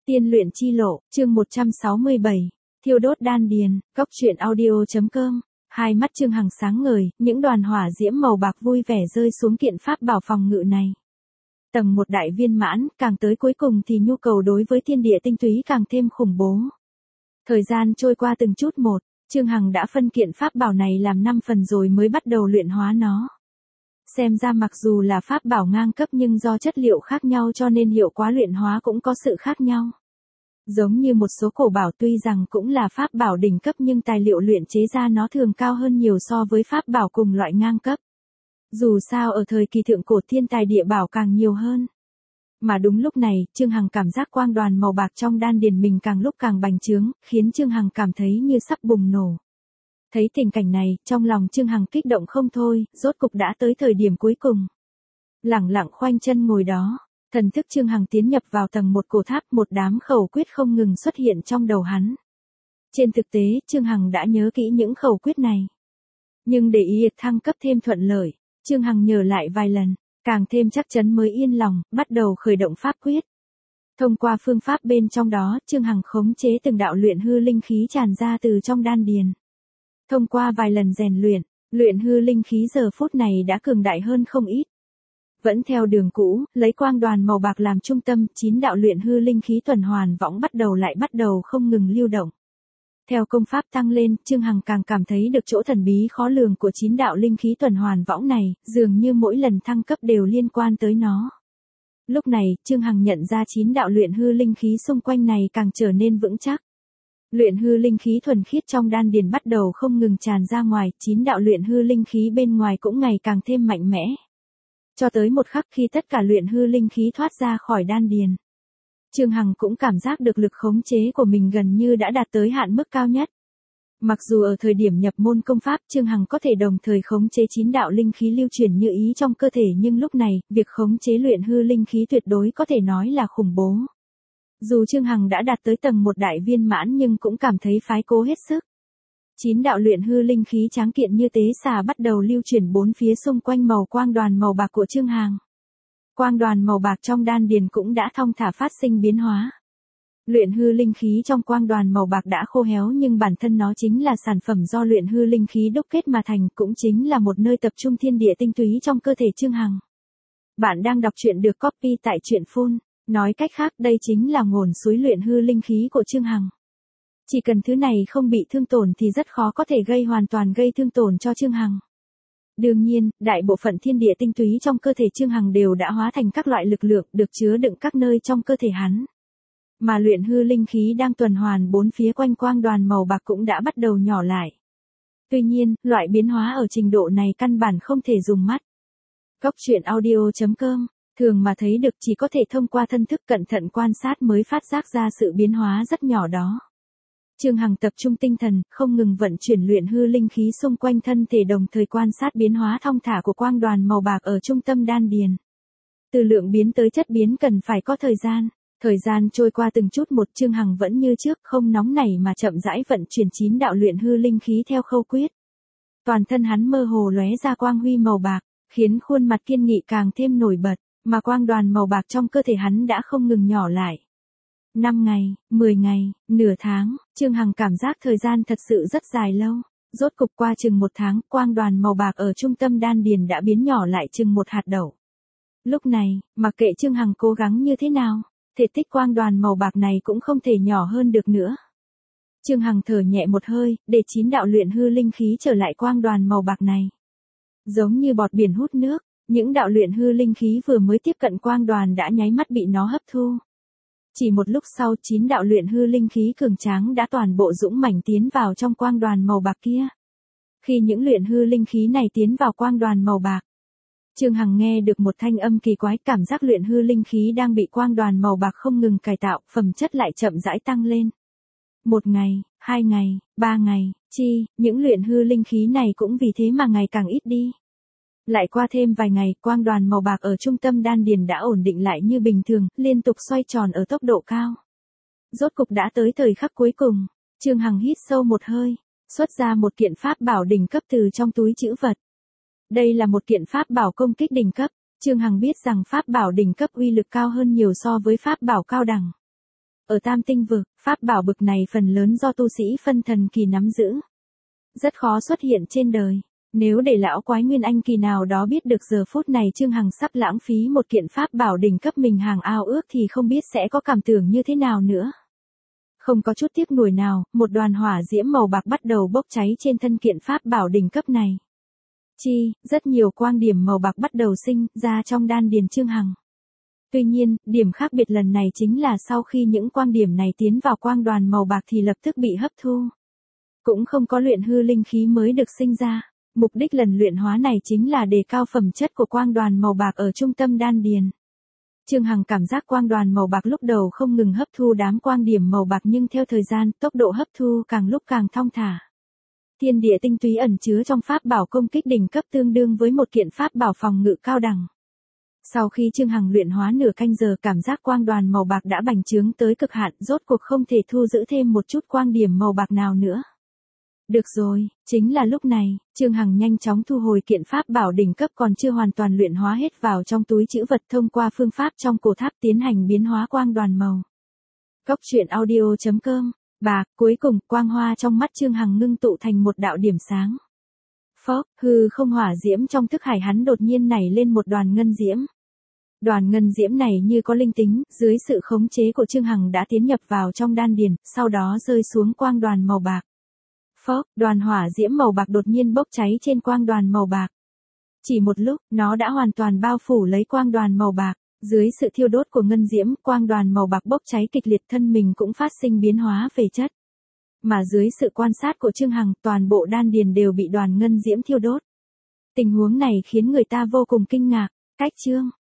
Tiên luyện chi lộ, chương 167, thiêu đốt đan điền, góc truyện audio.com. Hai mắt Trương Hằng sáng ngời, những đoàn hỏa diễm màu bạc vui vẻ rơi xuống kiện pháp bảo phòng ngự này. Tầng 1 đại viên mãn, càng tới cuối cùng thì nhu cầu đối với thiên địa tinh túy càng thêm khủng bố. Thời gian trôi qua từng chút một, Trương Hằng đã phân kiện pháp bảo này làm 5 phần rồi mới bắt đầu luyện hóa nó. Xem ra mặc dù là pháp bảo ngang cấp nhưng do chất liệu khác nhau cho nên hiệu quả luyện hóa cũng có sự khác nhau. Giống như một số cổ bảo tuy rằng cũng là pháp bảo đỉnh cấp nhưng tài liệu luyện chế ra nó thường cao hơn nhiều so với pháp bảo cùng loại ngang cấp. Dù sao ở thời kỳ thượng cổ thiên tài địa bảo càng nhiều hơn. Mà đúng lúc này, Trương Hằng cảm giác quang đoàn màu bạc trong đan điền mình càng lúc càng bành trướng, khiến Trương Hằng cảm thấy như sắp bùng nổ. Thấy tình cảnh này, trong lòng Trương Hằng kích động không thôi, rốt cục đã tới thời điểm cuối cùng. Lẳng lặng khoanh chân ngồi đó, thần thức Trương Hằng tiến nhập vào tầng 1 cổ tháp, một đám khẩu quyết không ngừng xuất hiện trong đầu hắn. Trên thực tế, Trương Hằng đã nhớ kỹ những khẩu quyết này. Nhưng để ý thăng cấp thêm thuận lợi, Trương Hằng nhớ lại vài lần, càng thêm chắc chắn mới yên lòng, bắt đầu khởi động pháp quyết. Thông qua phương pháp bên trong đó, Trương Hằng khống chế từng đạo luyện hư linh khí tràn ra từ trong đan điền. Thông qua vài lần rèn luyện, luyện hư linh khí giờ phút này đã cường đại hơn không ít. Vẫn theo đường cũ, lấy quang đoàn màu bạc làm trung tâm, 9 đạo luyện hư linh khí tuần hoàn võng bắt đầu không ngừng lưu động. Theo công pháp tăng lên, Trương Hằng càng cảm thấy được chỗ thần bí khó lường của 9 đạo linh khí tuần hoàn võng này, dường như mỗi lần thăng cấp đều liên quan tới nó. Lúc này, Trương Hằng nhận ra 9 đạo luyện hư linh khí xung quanh này càng trở nên vững chắc. Luyện hư linh khí thuần khiết trong đan điền bắt đầu không ngừng tràn ra ngoài, 9 đạo luyện hư linh khí bên ngoài cũng ngày càng thêm mạnh mẽ. Cho tới một khắc khi tất cả luyện hư linh khí thoát ra khỏi đan điền, Trương Hằng cũng cảm giác được lực khống chế của mình gần như đã đạt tới hạn mức cao nhất. Mặc dù ở thời điểm nhập môn công pháp Trương Hằng có thể đồng thời khống chế 9 đạo linh khí lưu chuyển như ý trong cơ thể nhưng lúc này, việc khống chế luyện hư linh khí tuyệt đối có thể nói là khủng bố. Dù Trương Hằng đã đạt tới tầng 1 đại viên mãn nhưng cũng cảm thấy phái cố hết sức. 9 đạo luyện hư linh khí tráng kiện như tế xà bắt đầu lưu chuyển bốn phía xung quanh màu quang đoàn màu bạc của Trương Hằng. Quang đoàn màu bạc trong đan điền cũng đã thong thả phát sinh biến hóa. Luyện hư linh khí trong quang đoàn màu bạc đã khô héo nhưng bản thân nó chính là sản phẩm do luyện hư linh khí đúc kết mà thành, cũng chính là một nơi tập trung thiên địa tinh túy trong cơ thể Trương Hằng. Bạn đang đọc truyện được copy tại truyện Phun. Nói cách khác đây chính là nguồn suối luyện hư linh khí của Trương Hằng. Chỉ cần thứ này không bị thương tổn thì rất khó có thể hoàn toàn gây thương tổn cho Trương Hằng. Đương nhiên, đại bộ phận thiên địa tinh túy trong cơ thể Trương Hằng đều đã hóa thành các loại lực lượng được chứa đựng các nơi trong cơ thể hắn. Mà luyện hư linh khí đang tuần hoàn bốn phía quanh quang đoàn màu bạc cũng đã bắt đầu nhỏ lại. Tuy nhiên, loại biến hóa ở trình độ này căn bản không thể dùng mắt. Góc truyện audio.com. Thường mà thấy được chỉ có thể thông qua thân thức cẩn thận quan sát mới phát giác ra sự biến hóa rất nhỏ đó. Trương Hằng tập trung tinh thần, không ngừng vận chuyển luyện hư linh khí xung quanh thân thể đồng thời quan sát biến hóa thong thả của quang đoàn màu bạc ở trung tâm đan điền. Từ lượng biến tới chất biến cần phải có thời gian. Thời gian trôi qua từng chút một, Trương Hằng vẫn như trước, không nóng nảy mà chậm rãi vận chuyển 9 đạo luyện hư linh khí theo khâu quyết. Toàn thân hắn mơ hồ lóe ra quang huy màu bạc, khiến khuôn mặt kiên nghị càng thêm nổi bật. Mà quang đoàn màu bạc trong cơ thể hắn đã không ngừng nhỏ lại. 5 ngày, 10 ngày, nửa tháng, Trương Hằng cảm giác thời gian thật sự rất dài lâu. Rốt cục qua chừng 1 tháng, quang đoàn màu bạc ở trung tâm đan điền đã biến nhỏ lại chừng 1 hạt đậu. Lúc này, mặc kệ Trương Hằng cố gắng như thế nào, thể tích quang đoàn màu bạc này cũng không thể nhỏ hơn được nữa. Trương Hằng thở nhẹ một hơi, để 9 đạo luyện hư linh khí trở lại quang đoàn màu bạc này. Giống như bọt biển hút nước. Những đạo luyện hư linh khí vừa mới tiếp cận quang đoàn đã nháy mắt bị nó hấp thu. Chỉ một lúc sau 9 đạo luyện hư linh khí cường tráng đã toàn bộ dũng mãnh tiến vào trong quang đoàn màu bạc kia. Khi những luyện hư linh khí này tiến vào quang đoàn màu bạc, Trương Hằng nghe được một thanh âm kỳ quái, cảm giác luyện hư linh khí đang bị quang đoàn màu bạc không ngừng cải tạo, phẩm chất lại chậm rãi tăng lên. 1 ngày, 2 ngày, 3 ngày, những luyện hư linh khí này cũng vì thế mà ngày càng ít đi. Lại qua thêm vài ngày, quang đoàn màu bạc ở trung tâm đan điền đã ổn định lại như bình thường, liên tục xoay tròn ở tốc độ cao. Rốt cục đã tới thời khắc cuối cùng, Trương Hằng hít sâu một hơi, xuất ra một kiện pháp bảo đỉnh cấp từ trong túi trữ vật. Đây là một kiện pháp bảo công kích đỉnh cấp, Trương Hằng biết rằng pháp bảo đỉnh cấp uy lực cao hơn nhiều so với pháp bảo cao đẳng. Ở Tam Tinh Vực, pháp bảo bực này phần lớn do tu sĩ phân thần kỳ nắm giữ. Rất khó xuất hiện trên đời. Nếu để lão quái nguyên anh kỳ nào đó biết được giờ phút này Trương Hằng sắp lãng phí một kiện pháp bảo đỉnh cấp mình hàng ao ước thì không biết sẽ có cảm tưởng như thế nào nữa. Không có chút tiếc nuối nào, một đoàn hỏa diễm màu bạc bắt đầu bốc cháy trên thân kiện pháp bảo đỉnh cấp này. Rất nhiều quang điểm màu bạc bắt đầu sinh ra trong đan điền Trương Hằng. Tuy nhiên, điểm khác biệt lần này chính là sau khi những quang điểm này tiến vào quang đoàn màu bạc thì lập tức bị hấp thu. Cũng không có luyện hư linh khí mới được sinh ra. Mục đích lần luyện hóa này chính là đề cao phẩm chất của quang đoàn màu bạc ở trung tâm đan điền. Trương Hằng cảm giác quang đoàn màu bạc lúc đầu không ngừng hấp thu đám quang điểm màu bạc nhưng theo thời gian, tốc độ hấp thu càng lúc càng thong thả. Thiên địa tinh túy ẩn chứa trong pháp bảo công kích đỉnh cấp tương đương với một kiện pháp bảo phòng ngự cao đẳng. Sau khi Trương Hằng luyện hóa nửa canh giờ, cảm giác quang đoàn màu bạc đã bành trướng tới cực hạn, rốt cuộc không thể thu giữ thêm một chút quang điểm màu bạc nào nữa. Được rồi, chính là lúc này, Trương Hằng nhanh chóng thu hồi kiện pháp bảo đỉnh cấp còn chưa hoàn toàn luyện hóa hết vào trong túi trữ vật thông qua phương pháp trong cổ tháp tiến hành biến hóa quang đoàn màu. Cốc truyện audio.com. Cuối cùng, quang hoa trong mắt Trương Hằng ngưng tụ thành một đạo điểm sáng. Hư không hỏa diễm trong thức hải hắn đột nhiên nảy lên một đoàn ngân diễm. Đoàn ngân diễm này như có linh tính, dưới sự khống chế của Trương Hằng đã tiến nhập vào trong đan điền, sau đó rơi xuống quang đoàn màu bạc. Đoàn hỏa diễm màu bạc đột nhiên bốc cháy trên quang đoàn màu bạc. Chỉ một lúc, nó đã hoàn toàn bao phủ lấy quang đoàn màu bạc. Dưới sự thiêu đốt của ngân diễm, quang đoàn màu bạc bốc cháy kịch liệt, thân mình cũng phát sinh biến hóa về chất. Mà dưới sự quan sát của Trương Hằng, toàn bộ đan điền đều bị đoàn ngân diễm thiêu đốt. Tình huống này khiến người ta vô cùng kinh ngạc. Cách chương